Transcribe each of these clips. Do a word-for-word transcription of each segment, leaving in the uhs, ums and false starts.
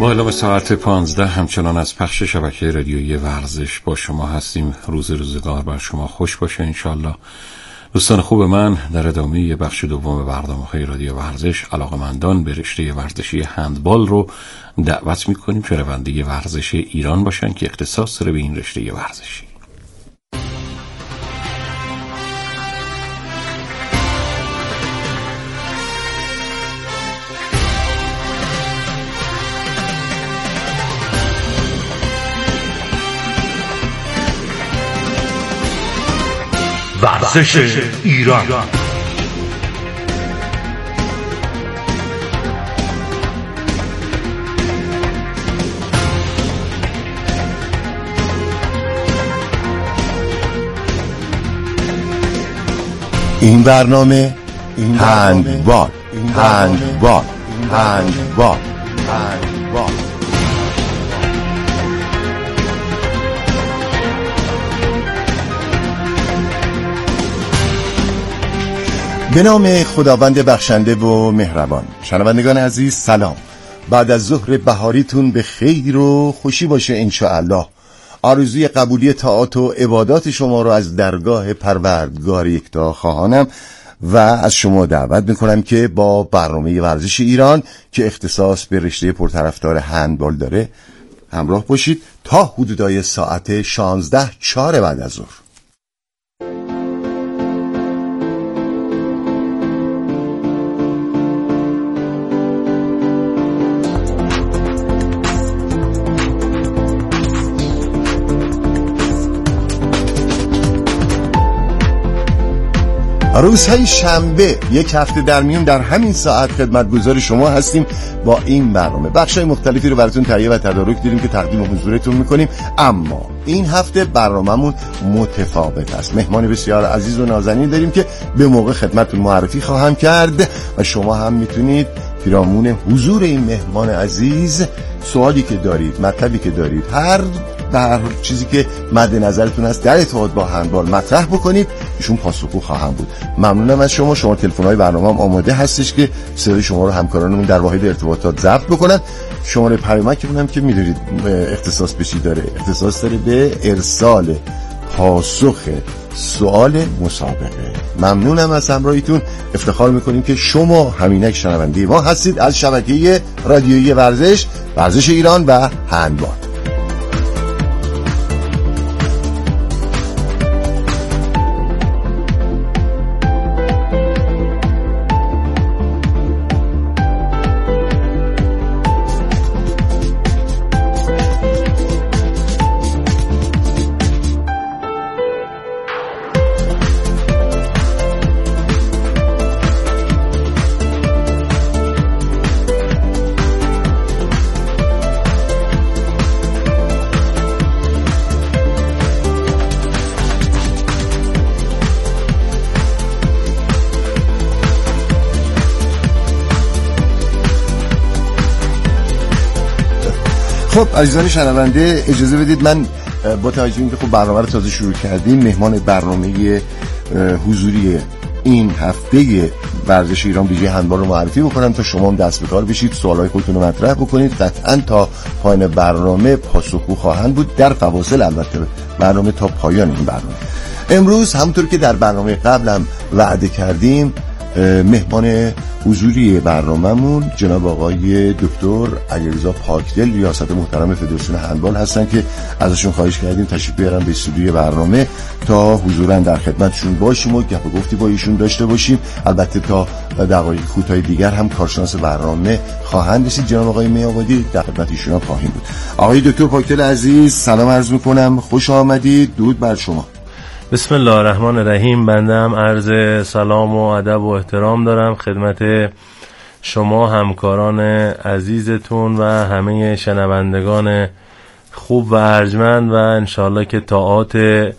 با اعلام ساعت پانزده همچنان از پخش شبکه رادیویی ورزش با شما هستیم. روز روزگار بر شما خوش باشه انشالله. دوستان خوب من، در ادامه بخش دوم برنامه‌های رادیو ورزش علاقه‌مندان به رشته ورزشی هندبال رو دعوت می‌کنیم که شنونده ورزش ایران باشن که اختصاص داره به این رشته ورزشی. ورزش ایران. این برنامه هندبال هندبال هندبال هندبال به نام خداوند بخشنده و مهربان. شنوندگان عزیز سلام. بعد از ظهر بهاریتون به خیر و خوشی باشه انشاءالله. آرزوی قبولی طاعات و عبادات شما رو از درگاه پروردگار یکتا خواهانم و از شما دعوت میکنم که با برنامه ورزش ایران که اختصاص به رشته پرطرفدار هندبال داره همراه باشید تا حدودای ساعت شانزده چهار بعد از ظهر. روزهای شنبه یک هفته در میون در همین ساعت خدمتگزار شما هستیم با این برنامه. بخشای مختلفی رو براتون تهیه و تدارک دیدیم که تقدیم حضورتون میکنیم، اما این هفته برنامه‌مون متفاوت است. مهمان بسیار عزیز و نازنین داریم که به موقع خدمتتون معرفی خواهم کرد و شما هم میتونید پیرامون حضور این مهمان عزیز سوالی که دارید، مطلبی که دارید، هر در چیزی که مد نظرتون هست در ارتباط با هندبال مطرح بکنید، ایشون پاسخگو خواهم بود. ممنونم از شما. شما تلفن‌های برنامه هم آماده هستش که صدای شما رو همکارانمون در واحد ارتباطات ضبط بکنن. شماره پیامکمون هم که می‌دونید اختصاص به چی داره، اختصاص داره به ارسال پاسخ سوال مسابقه. ممنونم از همراهیتون. افتخار میکنیم که شما همینک شنونده ما هستید از شبکه رادیویی ورزش ورزش ایران و هندبال. خب عزیزان شنونده، اجازه بدید من با توجه اینکه خب برنامه رو تازه شروع کردیم، مهمان برنامه حضوری این هفته ورزش ایران ویژه هندبال رو معرفی بکنم تا شما هم دست به کار بشید، سوالای خودتون رو مطرح بکنید. قطعاً تا پایان برنامه پاسخگو خواهند بود، در فواصل البته برنامه تا پایان این برنامه. امروز همونطور که در برنامه قبلم وعده کردیم، مهمان حضوری برنامه‌مون جناب آقای دکتر علیرضا پاکدل، ریاست محترم فدراسیون هندبال هستن که ازشون خواهش کردیم تشریف بیارن به استودیوی برنامه تا حضوراً در خدمتشون باشیم و گپ و گفتی با ایشون داشته باشیم. البته تا دقایق کوتاه دیگر هم کارشناس برنامه خواهند رسید، جناب آقای میآبادی، در خدمت ایشون خواهیم بود. آقای دکتر پاکدل عزیز سلام عرض می‌کنم، خوش آمدید، درود بر شما. بسم الله الرحمن الرحیم. بنده هم عرض سلام و ادب و احترام دارم خدمت شما همکاران عزیزتون و همه شنوندگان خوب و ارجمند و انشالله که طاعات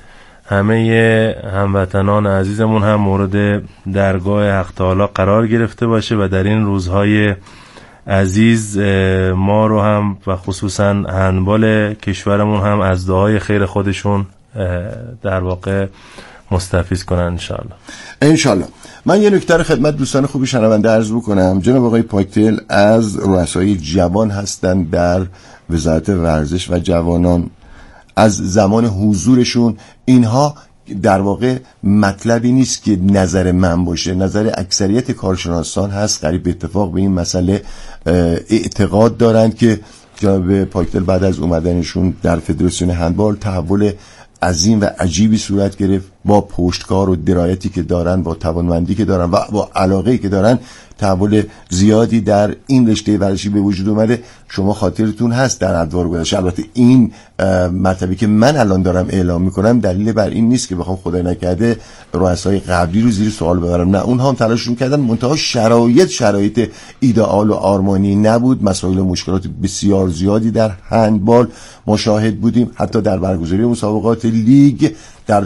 همه هموطنان عزیزمون هم مورد درگاه حق تعالی قرار گرفته باشه و در این روزهای عزیز ما رو هم و خصوصا هندبال کشورمون هم از دعای خیر خودشون در واقع مستفیض کنن انشالله. انشالله. من یه نکته رو خدمت دوستان خوبی شنونده عرض بکنم. جناب آقای پاکتل از رؤسای جوان هستند در وزارت ورزش و جوانان. از زمان حضورشون اینها در واقع مطلبی نیست که نظر من باشه، نظر اکثریت کارشناسان هست. قریب به اتفاق به این مسئله اعتقاد دارند که جناب پاکتل بعد از اومدنشون در فدراسیون هندبال تحول عظیم و عجیبی صورت گرفت. با پشتکار و درایتی که دارن، با توانمندی که دارن و با علاقه‌ای که دارن، تحول زیادی در این رشته ورزشی به وجود اومده. شما خاطرتون هست در ادوار گذشته، البته این مطلبی که من الان دارم اعلام میکنم دلیل بر این نیست که بخوام خدای نکرده رؤسای قبلی رو زیر سوال ببرم، نه، اونها هم تلاششون کردن، منتها شرایط شرایط ایدئال و آرمانی نبود. مسائل و مشکلات بسیار زیادی در هندبال ما شاهد بودیم. حتی در برگزاری مسابقات لیگ، در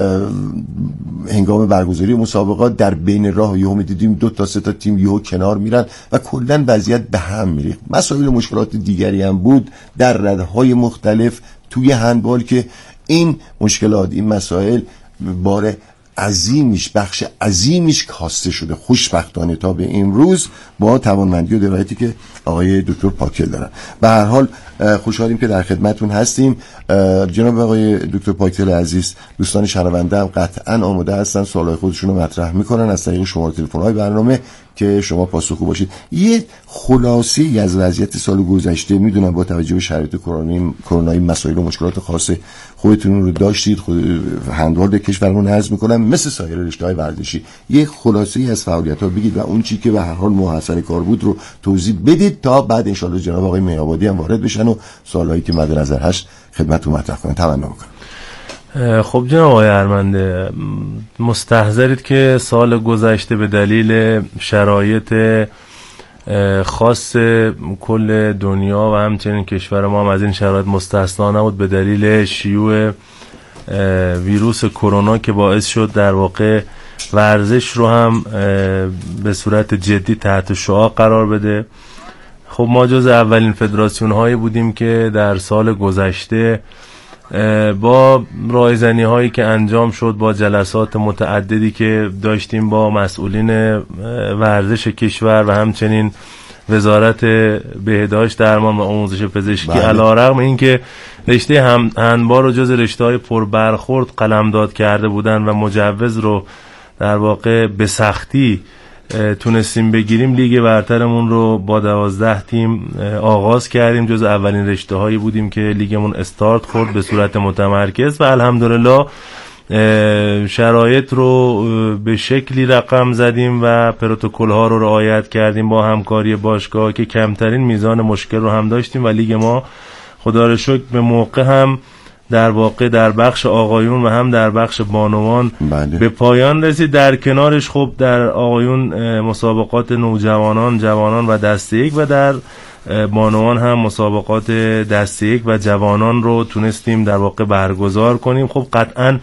هنگام برگزاری مسابقات در بین راه یهو می‌دیدیم دو تا سه تا تیم یهو کنار میرن و کلاً وضعیت به هم میریخت. مسائل و مشکلات دیگری هم بود در رده‌های مختلف توی هندبال که این مشکلات، این مسائل بار عظیمیش، بخش عظیمیش کاسته شده. خوشبختانه تا به امروز با توانمندی و درایتی که آقای دکتر پاکتل دارن. به هر حال خوشحالیم که در خدمتون هستیم. جناب آقای دکتر پاکتل عزیز، دوستان شنونده هم قطعا آماده هستن سوالای خودشون رو مطرح میکنن از طریق شماره تلفن‌های برنامه که شما پاسخگو باشید. یه خلاصه‌ای از وضعیت سال گذشته، میدونم با توجه به شرایط کرونایی کرونایی مسائل و مشکلات خاص خودتون رو داشتید، خود هندبال کشورمون عرض میکنم مثل سایر رشته‌های ورزشی، یه خلاصه‌ای از فعالیت‌ها بگید و اون چیزی که به هر حال محصل کار بود رو توضیح بدید تا بعد ان شاءالله جناب آقای میابادی هم وارد بشن و سوالایی که مد نظر هست خدمتتون مطرح کنن. تمنا می‌کنم. خب جناب آقای ارمنده، مستحضرید که سال گذشته به دلیل شرایط خاص کل دنیا و همچنین کشور ما هم از این شرایط مستثنا نبود، به دلیل شیوع ویروس کرونا که باعث شد در واقع ورزش رو هم به صورت جدی تحت شعاع قرار بده. خب ما جز اولین فدراسیون هایی بودیم که در سال گذشته با رایزنی هایی که انجام شد، با جلسات متعددی که داشتیم با مسئولین ورزش کشور و همچنین وزارت بهداشت درمان و آموزش پزشکی، علیرغم اینکه رشته هندبال رو جز رشته های پربرخورد قلمداد کرده بودن و مجوز رو در واقع به سختی تونستیم بگیریم، لیگ برترمون رو با دوازده تیم آغاز کردیم. جز اولین رشته هایی بودیم که لیگمون استارت خورد به صورت متمرکز و الحمدلله شرایط رو به شکلی رقم زدیم و پروتکل ها رو رعایت کردیم با همکاری باشگاه که کمترین میزان مشکل رو هم داشتیم و لیگ ما خدا رو شکر به موقع هم در واقع در بخش آقایون و هم در بخش بانوان بله. به پایان رسید. در کنارش خب در آقایون مسابقات نوجوانان، جوانان و دسته یک و در بانوان هم مسابقات دسته یک و جوانان رو تونستیم در واقع برگزار کنیم. خب قطعا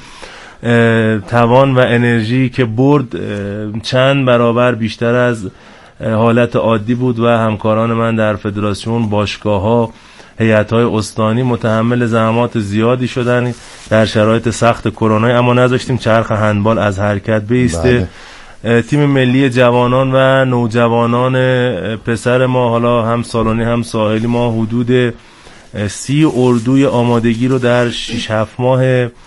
توان و انرژی که برد چند برابر بیشتر از حالت عادی بود و همکاران من در فدراسیون، باشگاه ها، هیئت‌های استانی متحمل زحمات زیادی شدن در شرایط سخت کرونا، اما نذاشتیم چرخ هندبال از حرکت بایسته. تیم ملی جوانان و نوجوانان پسر ما، حالا هم سالونی هم ساحلی، ما حدود سی اردوی آمادگی رو در شش هفت ماه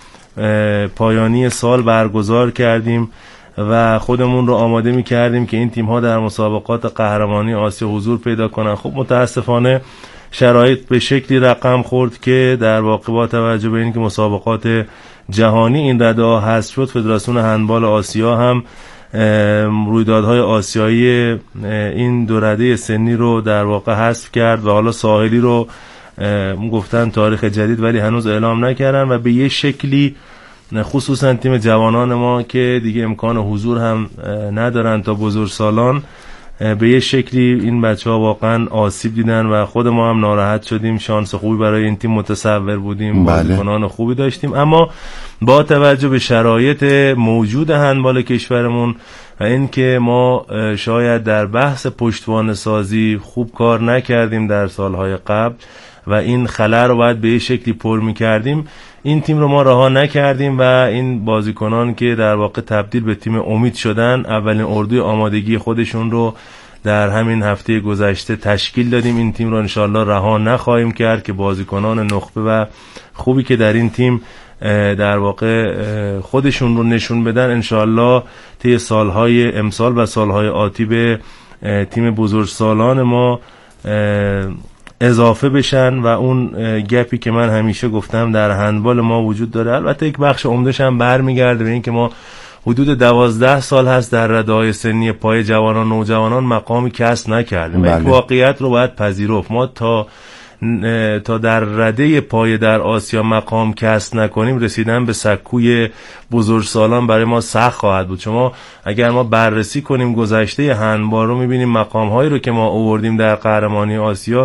پایانی سال برگزار کردیم و خودمون رو آماده می کردیم که این تیم ها در مسابقات قهرمانی آسیا حضور پیدا کنن. خب متاسفانه شرایط به شکلی رقم خورد که در واقع با توجه به اینکه مسابقات جهانی این رده ها حذف شد، فدراسیون هندبال آسیا هم رویدادهای آسیایی این دو رده سنی رو در واقع حذف کرد و حالا ساحلی رو گفتن تاریخ جدید ولی هنوز اعلام نکردن و به یه شکلی خصوصا تیم جوانان ما که دیگه امکان حضور هم ندارن تا بزرگسالان، به یه شکلی این بچه ها واقعا آسیب دیدن و خود ما هم ناراحت شدیم. شانس خوبی برای این تیم متصور بودیم، بازیکنان خوبی داشتیم، اما با توجه به شرایط موجود هندبال کشورمون و اینکه ما شاید در بحث پشتوانه سازی خوب کار نکردیم در سالهای قبل و این خلأ رو باید به یه شکلی پر می‌کردیم، این تیم رو ما رها نکردیم و این بازیکنان که در واقع تبدیل به تیم امید شدن اولین اردوی آمادگی خودشون رو در همین هفته گذشته تشکیل دادیم. این تیم رو انشالله رها نخواهیم کرد که بازیکنان نخبه و خوبی که در این تیم در واقع خودشون رو نشون بدن انشالله طی سالهای امسال و سالهای آتی به تیم بزرگسالان ما اضافه بشن و اون گپی که من همیشه گفتم در هندبال ما وجود داره، البته یک بخش عمده‌ش هم برمیگرده به این که ما حدود دوازده سال هست در رده‌های سنی پای جوانان نوجوانان مقامی کسب نکردیم. این واقعیت رو باید پذیرفت. ما تا تا در رده پای در آسیا مقام کسب نکنیم رسیدن به سکوی بزرگسالان برای ما سخت خواهد بود. شما اگر ما بررسی کنیم گذشته هندبال رو میبینیم مقام هایی رو که ما آوردیم در قهرمانی آسیا،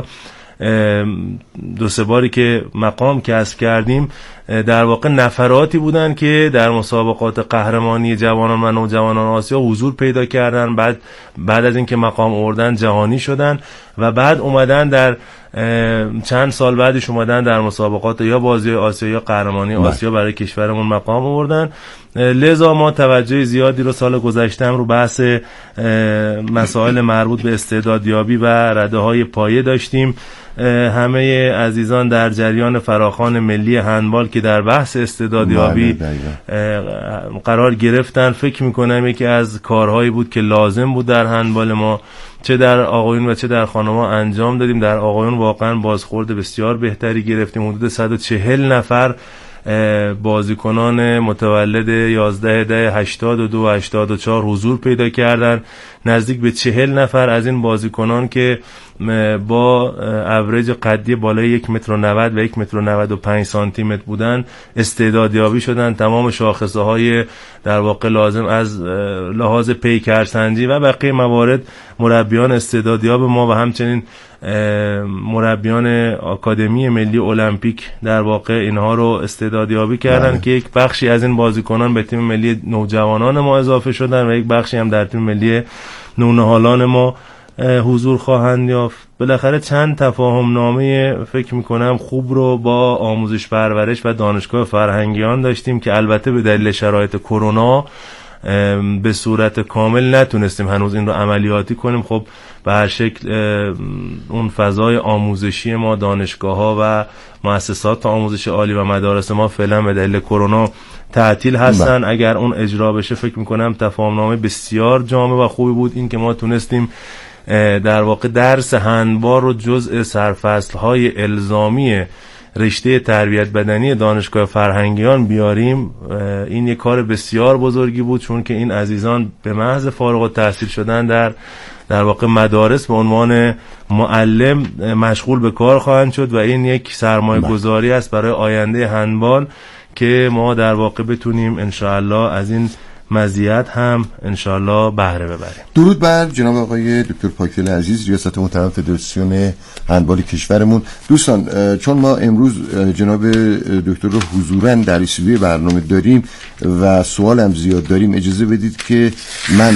دو سه باری که مقام کسب کردیم در واقع نفراتی بودن که در مسابقات قهرمانی جوانان و نوجوانان آسیا حضور پیدا کردن، بعد بعد از اینکه مقام آوردن جهانی شدن و بعد اومدن در چند سال بعدش اومدن در مسابقات یا بازی آسیا یا قهرمانی آسیا برای کشورمون مقام آوردن. لذا ما توجه زیادی رو سال گذشته هم رو بحث مسائل مربوط به استعدادیابی و رده‌های پایه داشتیم. همه عزیزان در جریان فراخوان ملی هندبال که در بحث استعدادیابی قرار گرفتن، فکر میکنم یکی از کارهایی بود که لازم بود در هندبال ما، چه در آقایون و چه در خانم‌ها انجام دادیم. در آقایون واقعا بازخورد بسیار بهتری گرفتیم. حدود صد و چهل نفر بازیکنان متولد یازده ده هشتاد و دو و هشتاد و چهار حضور پیدا کردن. نزدیک به چهل نفر از این بازیکنان که با اوریج قدی بالای یک متر و نود و یک متر و نود و پنج سانتی متر بودن استعدادیابی شدن. تمام شاخصه های در واقع لازم از لحاظ پیکرسنجی و بقیه موارد مربیان استعدادیاب ما و همچنین مربیان آکادمی ملی المپیک در واقع اینها رو استعدادیابی کردن بله. که یک بخشی از این بازیکنان به تیم ملی نوجوانان ما اضافه شدن و یک بخشی هم در تیم ملی نونهالان ما حضور خواهند یافت. بالاخره چند تفاهم نامه فکر میکنم خوب رو با آموزش پرورش و دانشگاه فرهنگیان داشتیم که البته به دلیل شرایط کرونا به صورت کامل نتونستیم هنوز این رو عملیاتی کنیم. خب به هر شکل اون فضای آموزشی ما، دانشگاه ها و مؤسسات آموزش عالی و مدارس ما فعلا به دلیل کرونا تعطیل هستن. با. اگر اون اجرا بشه فکر میکنم تفاهمنامه بسیار جامع و خوبی بود. این که ما تونستیم در واقع درس هندبال رو جزء سرفصل‌های الزامی رشته تربیت بدنی دانشگاه فرهنگیان بیاریم، این یک کار بسیار بزرگی بود، چون که این عزیزان به محض فارغ التحصیل شدن در در واقع مدارس به عنوان معلم مشغول به کار خواهند شد و این یک سرمایه گذاری است برای آینده هندبال که ما در واقع بتونیم انشاءالله از این مزیت هم انشالله بهره ببریم. درود بر جناب آقای دکتر پاکدل عزیز، ریاست محترم فدراسیون هندبال کشورمون. دوستان چون ما امروز جناب دکتر رو حضوراً در استودیوی برنامه داریم و سوالم زیاد داریم، اجازه بدید که من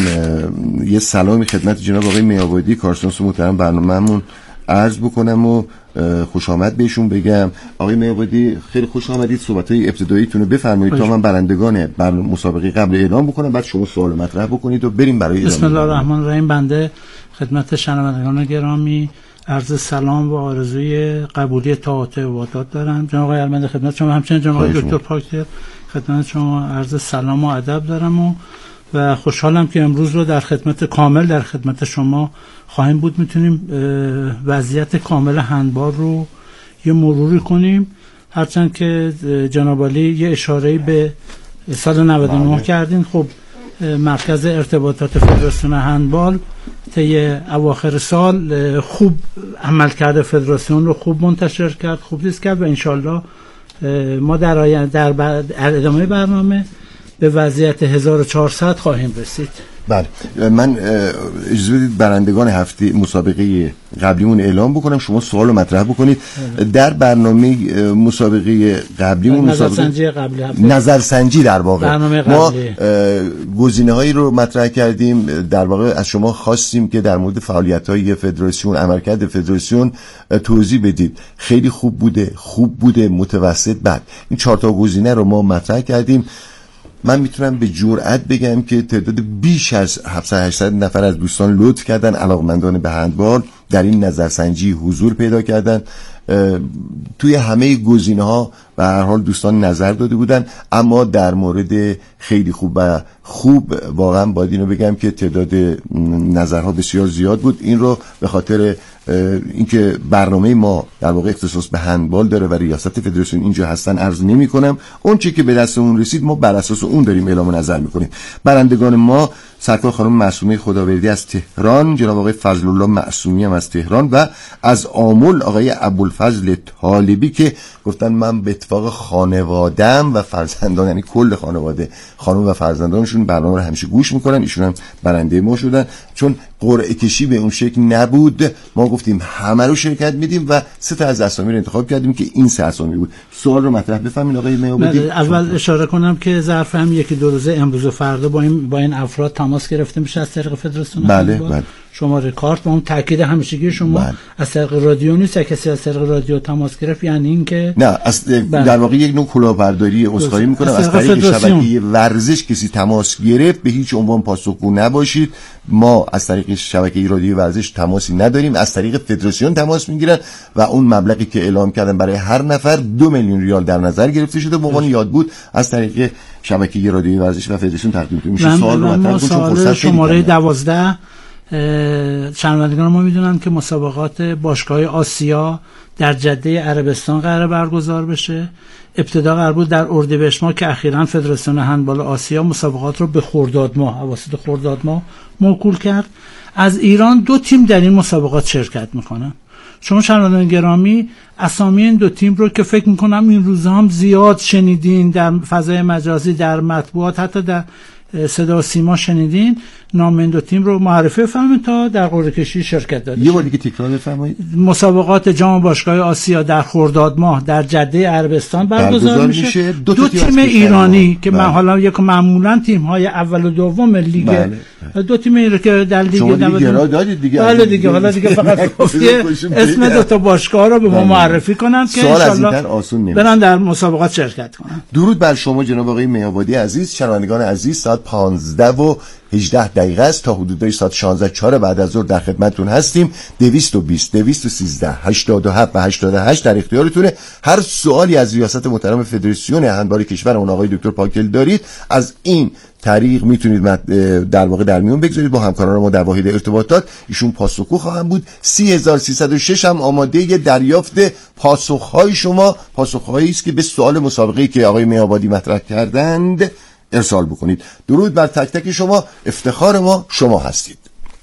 یه سلامی خدمت جناب آقای میابادی کارشناس محترم برنامه‌مون عرض بکنم و خوش آمد بهشون بگم. آقای میابادی خیلی خوش آمدید، صحبت‌های ابتداییتون رو بفرمایید تا من برندگان برنامه مسابقه قبل اعلام بکنم، بعد شما سوال مطرح بکنید و بریم برای ادامه. بسم الله الرحمن الرحیم. بنده خدمت شنوندگان گرامی عرض سلام و آرزوی قبولی طاعات و عبادات دارم. جناب آقای ارمنده خدمت شما، همچنین جناب آقای دکتر پاکدل خدمت شما عرض سلام و ادب دارم و و خوشحالم که امروز رو در خدمت کامل در خدمت شما خواهیم بود. میتونیم وضعیت کامل هندبال رو یه مروری کنیم، هرچند که جناب عالی یه اشاره‌ای به سال نود و نه کردین. خب مرکز ارتباطات فدراسیون هندبال طی اواخر سال خوب عمل کرده، فدراسیون رو خوب منتشر کرد، خوب دیست کرد و انشالله ما در آینده در ادامه برنامه به وضعیت هزار و چهارصد خواهیم رسید. بله، من اجازه بدید برندگان هفته مسابقه قبلیمون اعلام بکنم، شما سوال رو مطرح بکنید. در برنامه مسابقه قبلیمون نظرسنجی قبلی هفته نظرسنجی در واقع ما گزینه‌هایی رو مطرح کردیم، در واقع از شما خواستیم که در مورد فعالیت‌های فدراسیون، عملکرد فدراسیون توضیح بدید. خیلی خوب بوده، خوب بوده، متوسط، بد. این چهار تا گزینه رو ما مطرح کردیم. من میتونم به جرئت بگم که تعداد بیش از هفتصد هشتصد نفر از دوستان لطف کردن، علاقمندان به هندبال در این نظرسنجی حضور پیدا کردن. توی همه گزینه‌ها به هر حال دوستان نظر داده بودن، اما در مورد خیلی خوب و خوب واقعا باید اینو بگم که تعداد نظرها بسیار زیاد بود. این رو به خاطر اینکه برنامه ما در واقع اختصاص به هندبال داره و ریاست فدراسیون اینجا هستن عرض نمی کنم. اون چیزی که به دستمون رسید ما بر اساس اون داریم اعلام نظر میکنیم. برندگان ما سرکار خانم معصومه خداوردی از تهران، جناب آقای فضل الله معصومی هم از تهران و از آمل آقای ابوالفضل طالبی که گفتن من به اتفاق خانواده‌ام و فرزندان، یعنی کل خانواده، خانم و فرزندانشون برنامه رو همیشه گوش میکنن، ایشون هم برنده ما شدن. چون قرعه کشی به اون شکل نبود، ما گفتیم همه رو شرکت میدیم و سه تا از اسامی رو انتخاب کردیم که این سه اسامی بود. سوال رو مطرح بفرمایید آقای میابادی. اول اشاره کنم که ظرف هم یکی دو روزه امروز و فردا با این با این افراد تماس گرفته میشه از طریق فدراسیون. بله بله. شماره کارت با اون تاکید همیشگی شما بله. از طریق رادیو نیست، کسی از طریق رادیو تماس گرفت یعنی این که نه از در واقع یک نوع کلاهبرداری اسخایی میکنم از طریق شبکه ورزش کسی تماس گرفت به هیچ عنوان پاسخگو نباشید. ما از طریق شبکه رادیو ورزش تماسی نداریم، از طریق فدراسیون تماس میگیرن و اون مبلغی که اعلام کردن برای هر نفر دو میلیون ریال در نظر گرفته شده به عنوان یادبود از طریق شبکه رادیو ورزش و فدراسیون تقدیم میشه. سوال رو مطرح کنم. شماره دوازده شنوندگان ما میدونن که مسابقات باشگاه آسیا در جده عربستان قرار برگزار بشه. ابتدا قرار بود در اردیبهشت ماه که اخیراً فدراسیون هندبال آسیا مسابقات رو به خرداد ماه، اواسط خرداد ماه موکول کرد. از ایران دو تیم در این مسابقات شرکت میکنن. شما شنوندگان گرامی اسامی این دو تیم رو که فکر میکنم این روزها هم زیاد شنیدین در فضای مجازی، در مطبوعات، حتی در صدا و سیما شنیدین، نام این دو تیم رو معرفی بفرمایید تا در قرعه کشی شرکت داشته. یه بار دیگه تکرار بفرمایید. مسابقات جام باشگاه آسیا در خرداد ماه در جده عربستان برگزار میشه. میشه. دو, دو تیم, تیم ایرانی که من حالا یک معمولا تیم های اول و دوم لیگ بله. دو تیم ایرانی که در لیگ نود دادید دیگه. بله دیگه، حالا دیگه فقط اسم دو تا باشگاه رو به ما معرفی کنن که ان شاءالله برن در مسابقات شرکت کنن. درود بر شما جناب آقای میابادی عزیز. شنوندگان عزیز، ساعت پانزده و هجده دقیقه است تا حدودای ساعت شانزده چهار بعد از ظهر در خدمتتون هستیم. دویست و بیست دویست و سیزده هشتاد و هفت و هشتاد و هشت در اختیارتونه. هر سوالی از ریاست محترم فدراسیون هندبال کشور اون آقای دکتر پاکل دارید از این طریق میتونید در واقع در میون بگذارید با همکاران ما در واحد ارتباطات. ایشون پاسخگو خواهند بود. سی هزار و سیصد و شش هم آماده دریافت پاسخهای شما، پاسخهایی است که به سوال مسابقه‌ای که آقای میابادی مطرح کردند ارسال بکنید. درود بر تک تک شما. افتخار ما شما هستید.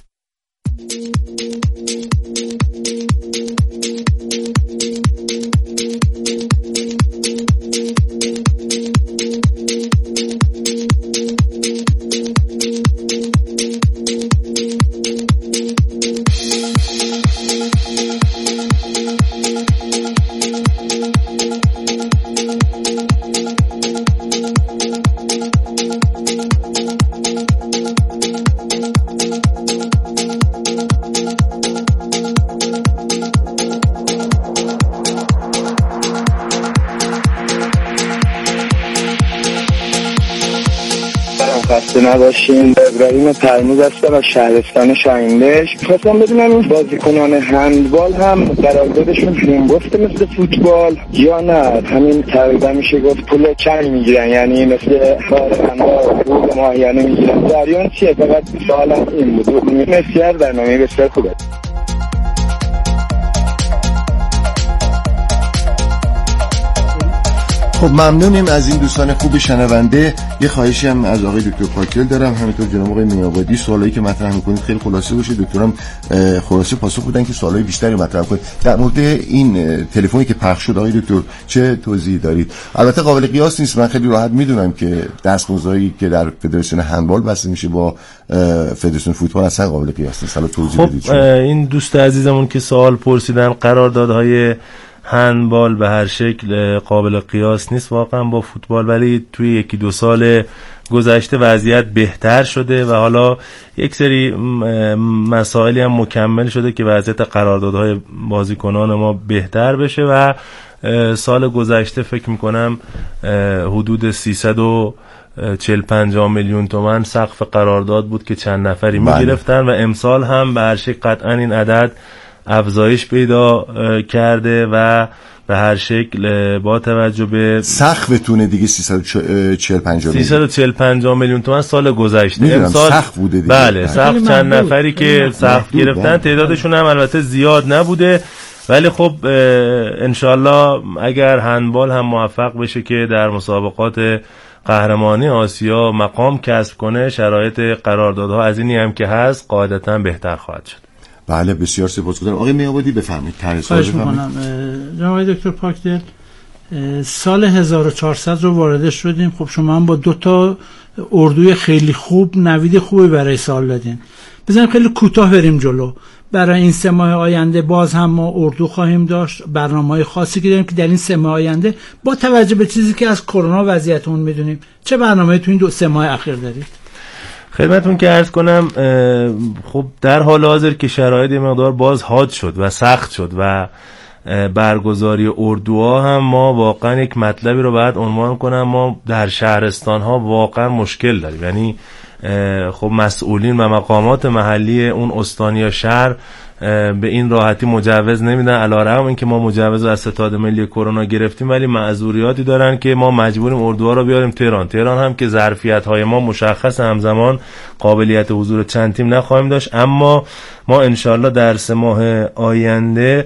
نباشین. ابراهیم پرموز هستم از شهرستان شاهینبهشت. خواستم بدونم این بازیکنان هندبال هم قراردادشون جنبفت مثل فوتبال یا نه؟ همین تقریبا میشه گفت پول کمی میگیرن، یعنی مثل هندبال پول معینه میگیرن. جریان چیه؟ فقط سوالم این بود. بسیار برنامه بسیار خوبه. خب ممنونیم از این دوستان خوب شنونده. یه خواهشی هم از آقای دکتر پاکل دارم، همینطور جناب آقای میابادی، سوالایی که مطرح میکنید خیلی خلاصه باشه. دکترم خلاصه پاسخ بدن که سوالای بیشتری مطرح کنید. در مورد این تلفنی که پخش شد آقای دکتر چه توضیحی دارید؟ البته قابل قیاس نیست، من خیلی راحت میدونم که دستمزدی که در فدراسیون هندبال بسته میشه با فدراسیون فوتبال اصلا قابل قیاس نیست. حالا توضیح بدید. خب این دوست عزیزمون که سوال پرسیدن، قراردادهای هندبال به هر شکل قابل قیاس نیست واقعا با فوتبال، ولی توی یکی دو سال گذشته وضعیت بهتر شده و حالا یک سری مسائلی هم مکمل شده که وضعیت قراردادهای بازیکنان ما بهتر بشه و سال گذشته فکر میکنم حدود سیصد و چهل پنجاه میلیون تومان سقف قرارداد بود که چند نفری میگرفتن و امسال هم به هر شکل قطعا این عدد افزایش پیدا کرده و به هر شکل با توجه به سقفتونه دیگه سیصد و چهل پنجاه میلیون تومان سال گذشته امسال سقف بوده دیگه. بله سقف چند نفری که سقف گرفتن تعدادشون هم البته زیاد نبوده، ولی خب انشالله اگر هندبال هم موفق بشه که در مسابقات قهرمانی آسیا مقام کسب کنه، شرایط قراردادها از اینی هم که هست قاعدتا بهتر خواهد شد. بله بسیار سپاسگزارم. آقای میابادی بفرمایید. خواهش می‌کنم. جناب دکتر پاکدل، سال هزار و چهارصد رو وارد شدیم. خب شما هم با دو تا اردوی خیلی خوب نوید خوبی برای سال دادین. بزنیم خیلی کوتاه بریم جلو. برای این سه ماه آینده باز هم ما اردو خواهیم داشت، برنامه‌های خاصی که داریم که در این سه ماه آینده با توجه به چیزی که از کرونا وضعیتمون می‌دونیم چه برنامه‌ای تو این دو سه ماه اخیر دارید؟ خدمتون که عرض کنم، خب در حال حاضر که شرایط مقدار باز حاد شد و سخت شد و برگزاری اردوها هم ما واقعا یک مطلبی رو باید عنوان کنم، ما در شهرستان ها واقعا مشکل داریم. یعنی خب مسئولین و مقامات محلی اون استان یا شهر به این راحتی مجوز نمیدن، علیرغم اینکه ما مجوز از ستاد ملی کرونا گرفتیم ولی معذوریاتی دارن که ما مجبوریم اردوها رو بیاریم تهران. تهران هم که ظرفیت های ما مشخص، همزمان قابلیت حضور چند تیم نخواهیم داشت، اما ما انشالله در سه ماه آینده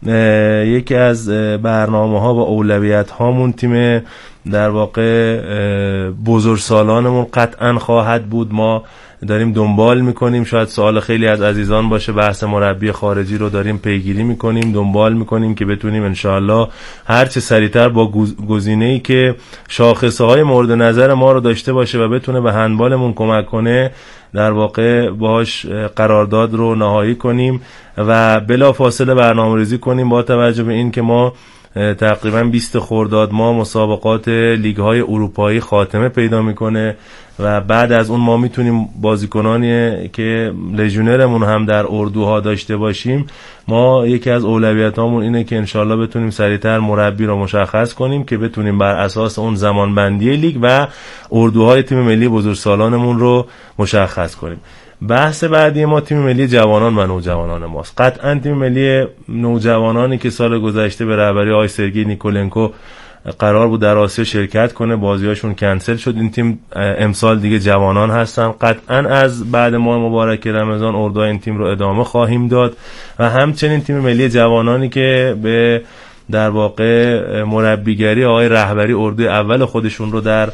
یکی از برنامه ها و اولویت هامون تیم در واقع بزرگسالانمون قطعا خواهد بود. ما داریم دنبال میکنیم، شاید سوال خیلی از عزیزان باشه، بحث مربی خارجی رو داریم پیگیری میکنیم، دنبال میکنیم که بتونیم انشاءالله هر چه سریعتر با گزینه‌ای که شاخصه های مورد نظر ما رو داشته باشه و بتونه به هندبالمون کمک کنه در واقع باهاش قرارداد رو نهایی کنیم و بلافاصله برنامه‌ریزی کنیم با توجه به این که ما تقریبا بیست خرداد ما مسابقات لیگ های اروپایی خاتمه پیدا میکنه و بعد از اون ما میتونیم بازیکنانی که لژیونرمون هم در اردوها داشته باشیم. ما یکی از اولویتامون اینه که انشالله بتونیم سریعتر مربی رو مشخص کنیم که بتونیم بر اساس اون زمانبندی لیگ و اردوهای تیم ملی بزرگسالانمون رو مشخص کنیم. بحث بعدی ما تیم ملی جوانان و نوجوانان ماست. قطعا تیم ملی نوجوانانی که سال گذشته به رهبری آقای سرگئی نیکولنکو قرار بود در آسیا شرکت کنه، بازیاشون کنسل شد. این تیم امسال دیگه جوانان هستن. قطعا از بعد ماه مبارک رمضان اردوهای این تیم رو ادامه خواهیم داد و همچنین تیم ملی جوانانی که به در واقع مربیگری آقای رهبری اردوی اول خودشون رو در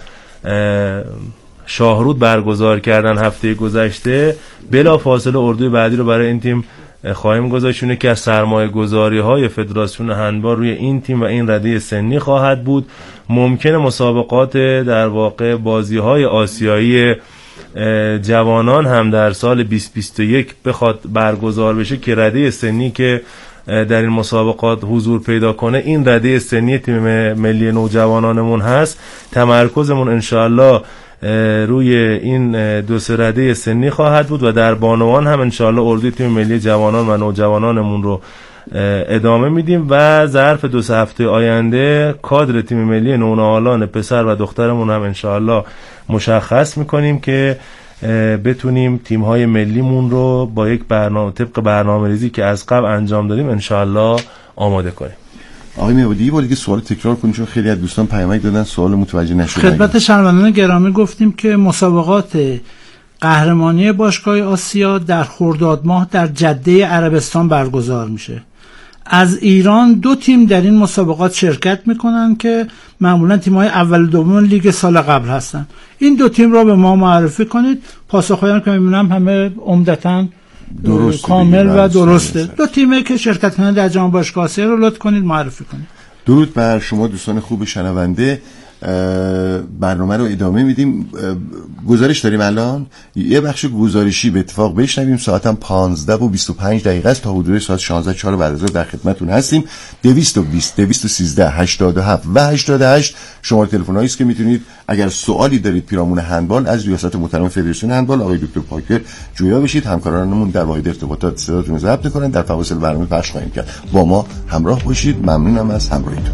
شاهرود برگزار کردن هفته گذشته، بلا فاصله اردوی بعدی رو برای این تیم خواهیم گذاشتونه که از سرمایه گذاری های فدراسیون هندبال روی این تیم و این رده سنی خواهد بود. ممکنه مسابقات در واقع بازی های آسیایی جوانان هم در سال بیست بیست و یک بخواد برگزار بشه که رده سنی که در این مسابقات حضور پیدا کنه این رده سنی تیم ملی نوجوانانمون هست. تمرکزمون انشاءالله روی این دو سه رده سنی خواهد بود و در بانوان هم انشاءالله اردوی تیم ملی جوانان و نوجوانانمون رو ادامه میدیم و ظرف دو سه هفته آینده کادر تیم ملی نونهالان پسر و دخترمون هم انشاءالله مشخص میکنیم که بتونیم تیم‌های ملیمون رو با یک برنامه طبق برنامه‌ریزی که از قبل انجام دادیم انشاءالله آماده کنیم. آقای میابادی یه بار دیگه سوال تکرار کنید چون خیلی از دوستان پیامک دادن سوال متوجه نشدن. خدمت شنوندگان گرامی گفتیم که مسابقات قهرمانی باشگاه آسیا در خرداد ماه در جده عربستان برگزار میشه. از ایران دو تیم در این مسابقات شرکت میکنن که معمولا تیم‌های اول و دوم لیگ سال قبل هستن. این دو تیم را به ما معرفی کنید. پاسخگویان که می‌بینم همه عمدتاً کامل و درسته. دو تیمی که شرکت کنند در جام باشگاه آسیا رو لطف کنید معرفی کنید. درود بر شما دوستان خوب شنونده. برنامه رو ادامه میدیم. گزارش داریم الان یه بخش گزارشی به اتفاق بشنویم. ساعتم پانزده و بیست و پنج دقیقه است. تا حدود ساعت شانزده و چهار بعد از ظهر در خدمتتون هستیم. دویست و بیست دویست و سیزده هشتاد و هفت و هشتاد و هشت شماره تلفن‌هایی است که میتونید اگر سوالی دارید پیرامون هندبال از ریاست محترم فدراسیون هندبال آقای دکتر پاکر جویا بشید. همکارانمون در واحد ارتباطات صداتون رو ضبط می‌کنن، در فواصل برنامه پخش خواهیم کرد. با ما همراه باشید. ممنونم از همراهیتون.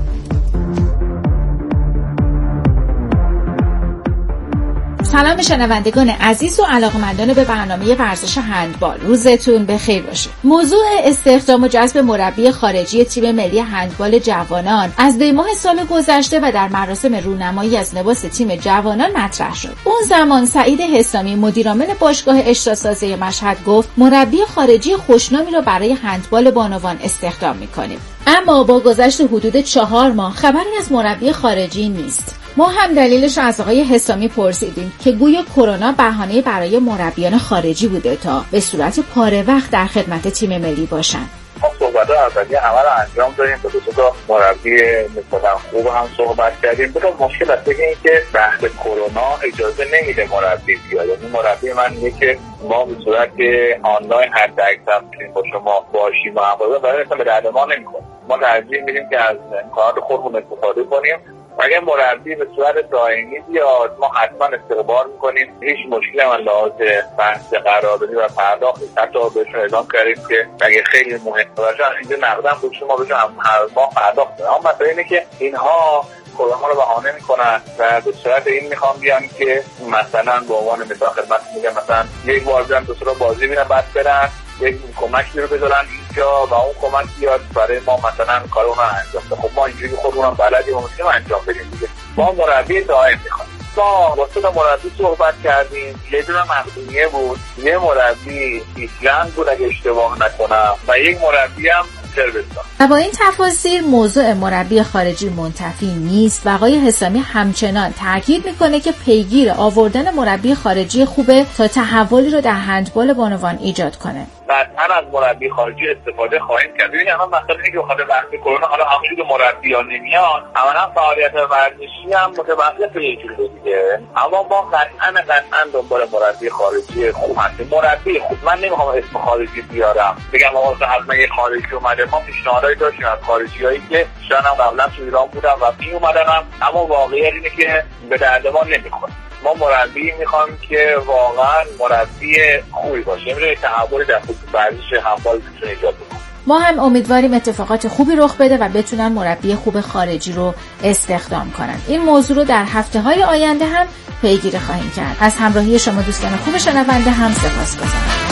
سلام به شنوندگان عزیز و علاقمندان به برنامه ورزش هندبال. روزتون بخیر باشه. موضوع استخدام و جذب مربی خارجی تیم ملی هندبال جوانان از دی ماه سال گذشته و در مراسم رونمایی از لباس تیم جوانان مطرح شد. اون زمان سعید حسامی مدیرعامل باشگاه اشتراک‌سازی مشهد گفت مربی خارجی خوشنامی را برای هندبال بانوان استخدام می‌کنیم. اما با گذشت حدود چهار ماه خبری از مربی خارجی نیست. ما هم دلیلش از آقای حسامی پرسیدیم که گویا کرونا بهانه برای مربیان خارجی بوده تا به صورت پاره وقت در خدمت تیم ملی باشن. ما صحبت‌های اولیه همه رو انجام دادیم، به دو تا مربی مثلا خوب هم صحبت کردیم. بودم مشکل از این که بحث کرونا اجازه نمیده مربی بیاد. یعنی مربی من میگه که ما به صورت آنلاین حد اکثر میتونیم با شما باشیم و همراهی برای مثلا به درد ما نمی‌خوره. ما ترجیح میدیم که از امکانات خودمون استفاده کنیم. اگه مربی به صورت دائمی بیاد ما حتما استقبال میکنیم. هیچ مشکلی هم لحاظ بحث قراردادی و پرداخت حتی بهشون اعلام کردیم که اگه خیلی مهم باشه اینجا نقدم بود شما بهشون هر ماه پرداخت کنیم. اما مثلا اینه که اینها کرونا رو بهانه میکنن و به صورت این میخوام بیان که مثلا به عنوان مثال خدمت میگم مثلا یک بار بیان دو سه بازی میرن بعد برن یک کمکی رو بذارن اینجا و اون کمک بیاد برای ما مثلا کار اون رو انجام بده. خب ما اینجوری خودمون هم بلدیم و میتونیم انجام بدیم دیگه. ما مربی دائم میخوایم. ما با سه مربی صحبت کردیم. یه دونه مقدونیه بود، یه مربی ایسلند بود اگه اشتباه نکنم و یک مربی هم صربستان. و با این تفاصیل موضوع مربی خارجی منتفی نیست و آقای حسامی همچنان تاکید میکنه که پیگیر آوردن مربی خارجی خوبه تا تحولی رو در هندبال بانوان ایجاد کنه. قطعا از مربی خارجی استفاده خواهیم کرد. ببینید الان مثلا اینکه بخاطر بحث کرونا حالا همونجوری که مربیان نمیان، اولا فعالیت ورزشی هم متوقف به یه جوری دیگه. اما ما قطعا قطعا دنبال مربی خارجی خوب هستیم. مربی خوب، من نمیخوام اسم خارجی بیارم بگم آقا حتما یه خارجی اومده. ما پیشنهادایی داشتیم از خارجیایی که شاید هم قبلا تو ایران بودن و می اومدن هم، اما واقعیت اینه که به درد ما نمیخوره. ما مربی میخوام که واقعا مربی خوبی باشه، یعنی تحولی در خصوص ورزش هندبال بتونه ایجاد کنه. ما هم امیدواریم اتفاقات خوبی رخ بده و بتونن مربی خوب خارجی رو استخدام کنن. این موضوع رو در هفته‌های آینده هم پیگیری خواهیم کرد. از همراهی شما دوستان خوب شنونده هم سپاسگزارم.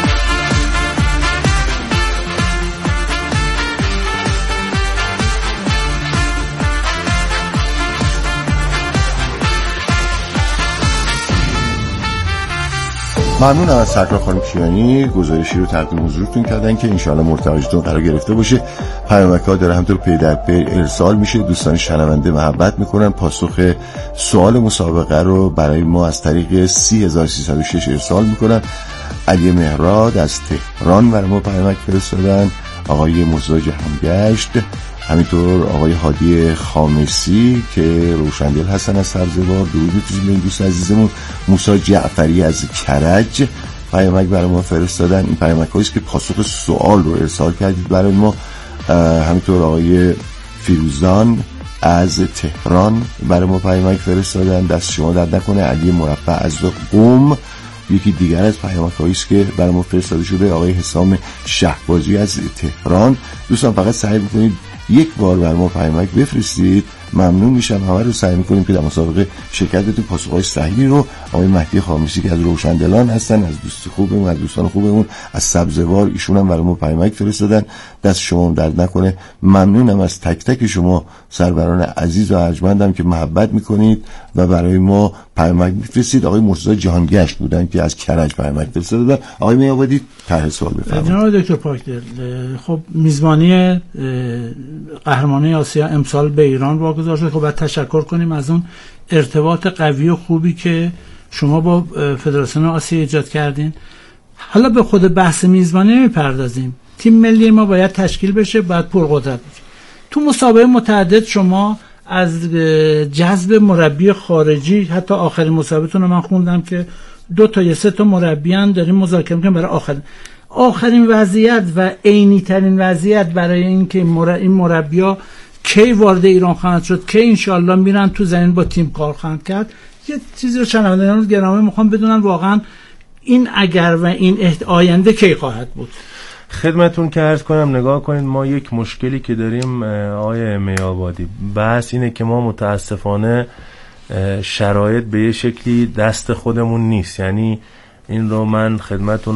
ممنون از سرکار خانم کیانی. گزارشی رو تقدیم حضورتون کردن که انشاءالله مرتبطتون قرار گرفته باشه. پیامک‌ها داره همطور پی در پی ارسال میشه. دوستان شنونده محبت میکنن پاسخ سوال مسابقه رو برای ما از طریق سی هزار و سیصد و شش ارسال میکنن. علی مهراد از تهران برای ما پیامک فرستادن. آقای مرتضی جهانگشت، همینطور آقای هادی خامسی که روشندل هستن از سبزوار. درود می‌فرستیم به این دوست عزیزمون. موسی جعفری از کرج پیامک برای ما فرستادن. این پیامک‌هایی است که پاسخ سوال رو ارسال کردید برای ما. همینطور آقای فیروزان از تهران برای ما پیامک فرستادن. دست شما درد نکنه. علی مرفع از قم یکی دیگر از پیامک‌هایی است که برای ما فرستاده شده. آقای حسام شهبازی از تهران. دوستان فقط سعی بکنید یک بار بر ما پیامک بفرستید ممنون میشم. همه رو سعی میکنیم که در مسابقه شرکت بدیم. پاسخهای صحیحی رو آقای مهدی خامسی که از روشندلان هستن، از دوست خوبمون، از دوستان خوبمون از سبزوار، ایشون هم برای ما پیامک فرستادن. دست شما درد نکنه. ممنونم از تک تک شما سروران عزیز و ارجمندم که محبت میکنید و برای ما پیامک میفرستید. آقای مرتضی جهانگشت بودن که از کرج پیامک فرستادن. آقای میابادی طرح سوال بفرمایید. جناب دکتر پاکدل، خب میزبانی قهرمانی آسیا امسال به ایران واگذار شد. خب باید تشکر کنیم از اون ارتباط قوی و خوبی که شما با فدراسیون آسیا ایجاد کردین. حالا به خود بحث میزبانی میپردازیم. تیم ملی ما باید تشکیل بشه، باید پرقدرت بشه. تو مسابقه متعدد شما از جذب مربی خارجی، حتی آخرین مسابقتون رو من خوندم که دو تا یا سه تا مربیان داریم مذاکره می‌کنیم برای آخرین آخرین وضعیت و عینی ترین وضعیت برای اینکه این مربی‌ها کی وارد ایران خواهند شد، کی انشالله میرن تو زمین با تیم کار خواهند کرد. یه چیزی رو شنوندگان گرامی میخوام بدونن واقعا این اگر و این آینده کی خواهد بود. خدمتون که عرض کنم، نگاه کنید ما یک مشکلی که داریم آقای میابادی، بحث اینه که ما متاسفانه شرایط به یه شکلی دست خودمون نیست. یعنی این رو من خدمتون